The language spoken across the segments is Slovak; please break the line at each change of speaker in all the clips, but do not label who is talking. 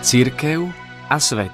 Cirkev a svet.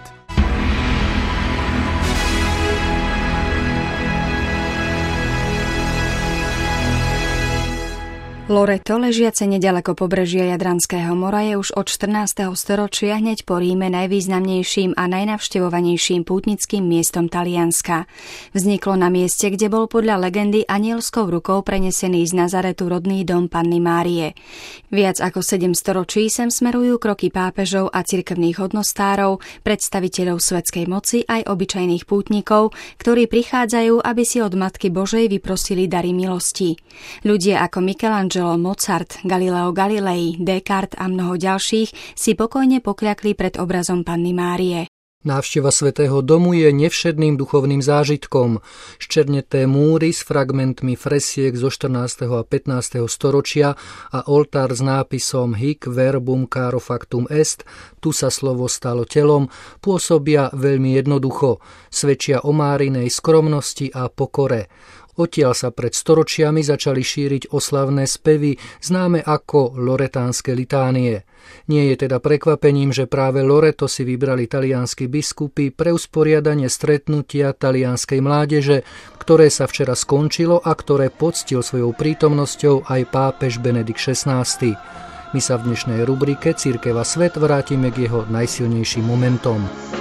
Loreto, ležiace neďaleko pobrežia Jadranského mora, je už od 14. storočia hneď po Ríme najvýznamnejším a najnavštevovanejším pútnickým miestom Talianska. Vzniklo na mieste, kde bol podľa legendy anielskou rukou prenesený z Nazaretu rodný dom Panny Márie. Viac ako 7 storočí sem smerujú kroky pápežov a cirkevných hodnostárov, predstaviteľov svetskej moci aj obyčajných pútnikov, ktorí prichádzajú, aby si od Matky Božej vyprosili dary milosti. Ľudia ako Michelangelo, Mozart, Galileo Galilei, Descartes a mnoho ďalších si pokojne pokľakli pred obrazom Panny Márie.
Návšteva Svätého domu je nevšedným duchovným zážitkom. Ščerneté múry s fragmentmi fresiek zo 14. a 15. storočia a oltár s nápisom Hic verbum caro factum est, tu sa slovo stalo telom, pôsobia veľmi jednoducho, svedčia o Márinej skromnosti a pokore. Odtiaľ sa pred storočiami začali šíriť oslavné spevy, známe ako loretánske litánie. Nie je teda prekvapením, že práve Loreto si vybrali talianski biskupy pre usporiadanie stretnutia talianskej mládeže, ktoré sa včera skončilo a ktoré poctil svojou prítomnosťou aj pápež Benedikt XVI. My sa v dnešnej rubrike Cirkev a svet vrátime k jeho najsilnejším momentom.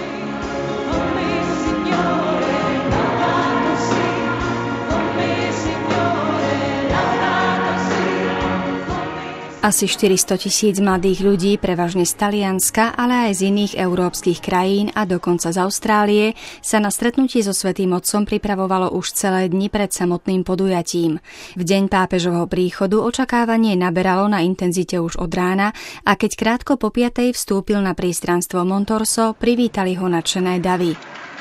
Asi 400 000 mladých ľudí, prevažne z Talianska, ale aj z iných európskych krajín a dokonca z Austrálie, sa na stretnutie so Svätým Otcom pripravovalo už celé dni pred samotným podujatím. V deň pápežovho príchodu očakávanie naberalo na intenzite už od rána a keď krátko po 5:00 vstúpil na priestranstvo Montorso, privítali ho nadšené davy.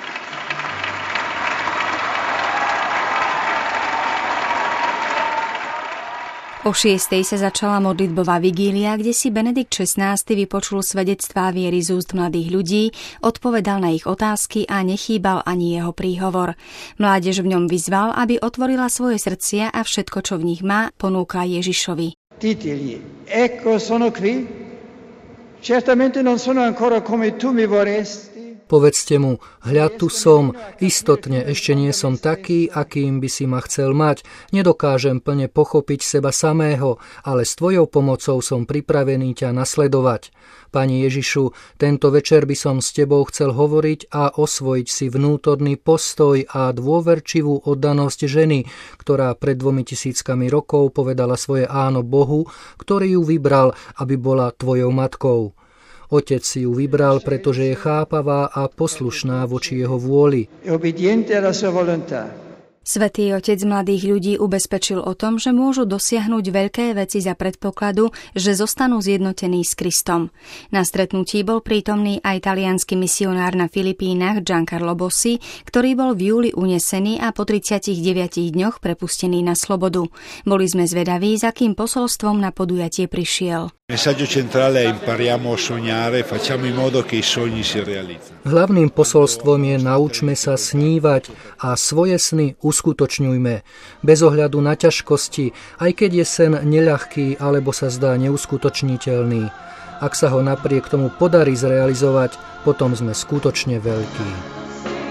O 6:00 sa začala modlitbová vigília, kde si Benedikt XVI vypočul svedectvá viery z úst mladých ľudí, odpovedal na ich otázky a nechýbal ani jeho príhovor. Mládež v ňom vyzval, aby otvorila svoje srdcia a všetko, čo v nich má, ponúkla Ježišovi.
Ditegli, ecco sono qui, certamente non sono ancora come tu mi vorresti.
Povedzte mu, hľa tu som, istotne ešte nie som taký, akým by si ma chcel mať, nedokážem plne pochopiť seba samého, ale s tvojou pomocou som pripravený ťa nasledovať. Pane Ježišu, tento večer by som s tebou chcel hovoriť a osvojiť si vnútorný postoj a dôverčivú oddanosť ženy, ktorá pred 2000 rokov povedala svoje áno Bohu, ktorý ju vybral, aby bola tvojou matkou. Otec si ju vybral, pretože je chápavá a poslušná voči jeho vôli.
Svätý Otec mladých ľudí ubezpečil o tom, že môžu dosiahnuť veľké veci za predpokladu, že zostanú zjednotení s Kristom. Na stretnutí bol prítomný aj taliansky misionár na Filipínach Giancarlo Bossi, ktorý bol v júli unesený a po 39 dňoch prepustený na slobodu. Boli sme zvedaví, s akým posolstvom na podujatie prišiel.
Hlavným posolstvom je naučme sa snívať a svoje sny uskutočňujme. Bez ohľadu na ťažkosti, aj keď je sen neľahký alebo sa zdá neuskutočniteľný. Ak sa ho napriek tomu podarí zrealizovať, potom sme skutočne veľkí.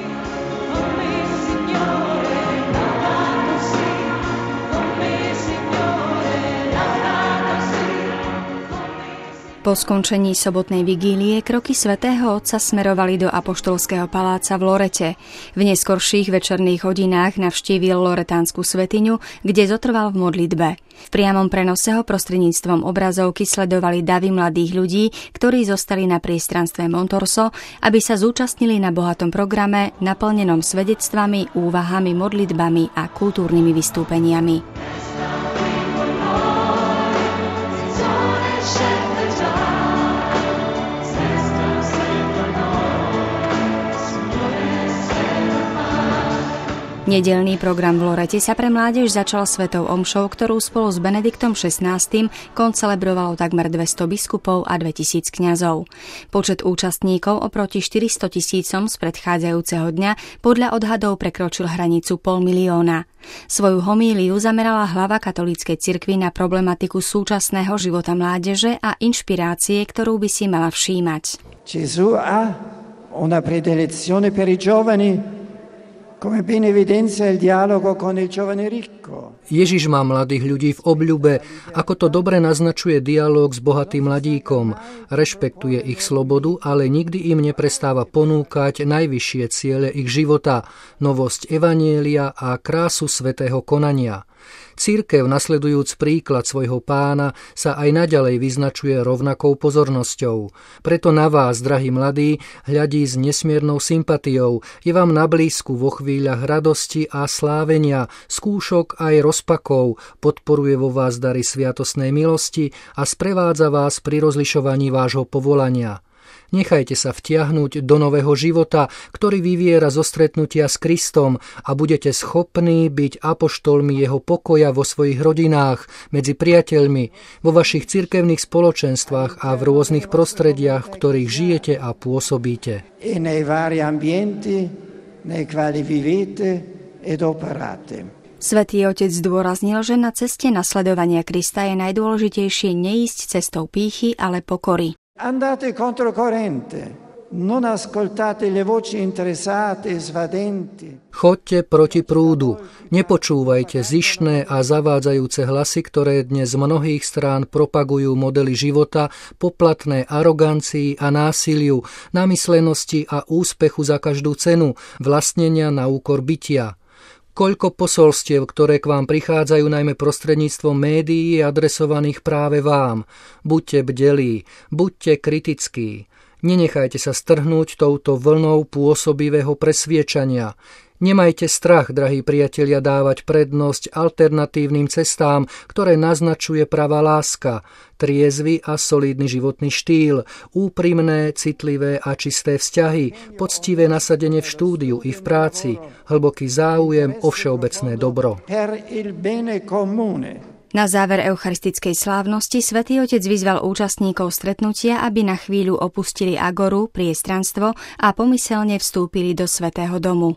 Po skončení sobotnej vigílie kroky Svätého Otca smerovali do Apoštolského paláca v Lorete. V neskorších večerných hodinách navštívil loretánsku svätyňu, kde zotrval v modlitbe. V priamom prenose ho prostredníctvom obrazovky sledovali davy mladých ľudí, ktorí zostali na priestranstve Montorso, aby sa zúčastnili na bohatom programe naplnenom svedectvami, úvahami, modlitbami a kultúrnymi vystúpeniami. Nedeľný program v Lorete sa pre mládež začal svetou omšou, ktorú spolu s Benediktom XVI koncelebrovalo takmer 200 biskupov a 2000 kňazov. Počet účastníkov oproti 400 000 z predchádzajúceho dňa podľa odhadov prekročil hranicu 500 000. Svoju homíliu zamerala hlava katolíckej cirkvi na problematiku súčasného života mládeže a inšpirácie, ktorú by si mala všímať.
Gesù ha una predilezione per i giovani, come ben evidenzia il dialogo con il giovane ricco.
Ježiš má mladých ľudí v obľúbe, ako to dobre naznačuje dialóg s bohatým mladíkom. Rešpektuje ich slobodu, ale nikdy im neprestáva ponúkať najvyššie ciele ich života, novosť evanjelia a krásu svätého konania. Cirkev, nasledujúc príklad svojho Pána, sa aj naďalej vyznačuje rovnakou pozornosťou. Preto na vás, drahí mladí, hľadí s nesmiernou sympatiou, je vám na blízku vo chvíľach radosti a slávenia, skúšok aj rozpakov, podporuje vo vás dary sviatostnej milosti a sprevádza vás pri rozlišovaní vášho povolania. Nechajte sa vtiahnuť do nového života, ktorý vyviera zo stretnutia s Kristom a budete schopní byť apoštolmi jeho pokoja vo svojich rodinách, medzi priateľmi, vo vašich cirkevných spoločenstvách a v rôznych prostrediach, v ktorých žijete a pôsobíte.
Svätý Otec zdôraznil, že na ceste nasledovania Krista je najdôležitejšie neísť cestou pýchy, ale pokory.
Andate controcorrente, non ascoltate le voci interessate e svadenti.
Choďte proti prúdu, nepočúvajte zištné a zavádzajúce hlasy, ktoré dnes z mnohých strán propagujú modely života, poplatné arogancii a násiliu, namyslenosti a úspechu za každú cenu, vlastnenia na úkor bytia. Koľko posolstiev, ktoré k vám prichádzajú najmä prostredníctvom médií, je adresovaných práve vám. Buďte bdelí, buďte kritickí. Nenechajte sa strhnúť touto vlnou pôsobivého presviečania. Nemajte strach, drahí priatelia, dávať prednosť alternatívnym cestám, ktoré naznačuje pravá láska, triezvy a solidný životný štýl, úprimné, citlivé a čisté vzťahy, poctivé nasadenie v štúdiu i v práci, hlboký záujem o všeobecné dobro.
Na záver eucharistickej slávnosti Svätý Otec vyzval účastníkov stretnutia, aby na chvíľu opustili agoru, priestranstvo a pomyselne vstúpili do Svätého domu.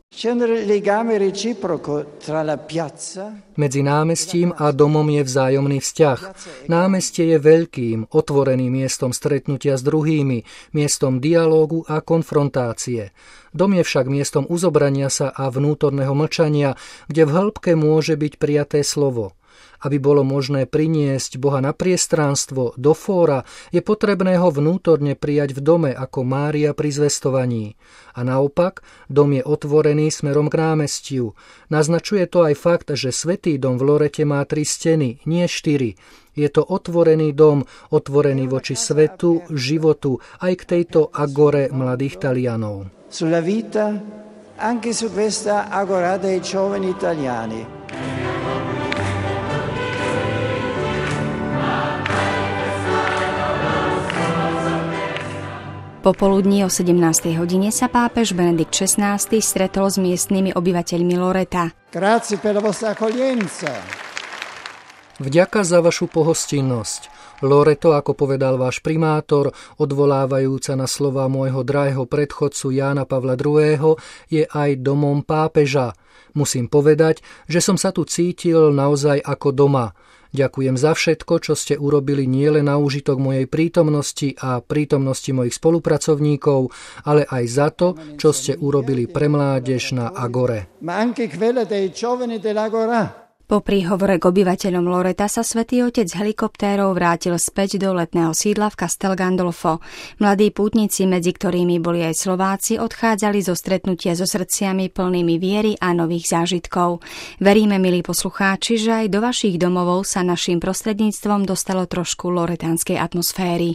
Medzi námestím a domom je vzájomný vzťah. Námestie je veľkým, otvoreným miestom stretnutia s druhými, miestom dialógu a konfrontácie. Dom je však miestom uzobrania sa a vnútorného mlčania, kde v hĺbke môže byť prijaté slovo. Aby bolo možné priniesť Boha na priestranstvo, do fóra, je potrebné ho vnútorne prijať v dome ako Mária pri zvestovaní. A naopak, dom je otvorený smerom k námestiu. Naznačuje to aj fakt, že Svätý dom v Lorete má 3 steny, nie 4. Je to otvorený dom, otvorený voči svetu, životu, aj k tejto agore mladých Talianov.
Sulla vita, anche su questa agora dei giovani italiani.
Popoludní o 17. hodine sa pápež Benedikt XVI stretol s miestnymi obyvateľmi Loreta.
Grazie per la vostra accoglienza.
Vďaka za vašu pohostinnosť. Loreto, ako povedal váš primátor, odvolávajúca na slova môjho drahého predchodcu Jána Pavla II., je aj domom pápeža. Musím povedať, že som sa tu cítil naozaj ako doma. Ďakujem za všetko, čo ste urobili nielen na úžitok mojej prítomnosti a prítomnosti mojich spolupracovníkov, ale aj za to, čo ste urobili pre mládež na Agore.
Po príhovore k obyvateľom Loreta sa Svätý Otec helikoptérou vrátil späť do letného sídla v Castel Gandolfo. Mladí pútnici, medzi ktorými boli aj Slováci, odchádzali zo stretnutia so srdciami plnými viery a nových zážitkov. Veríme, milí poslucháči, že aj do vašich domovov sa naším prostredníctvom dostalo trošku loretánskej atmosféry.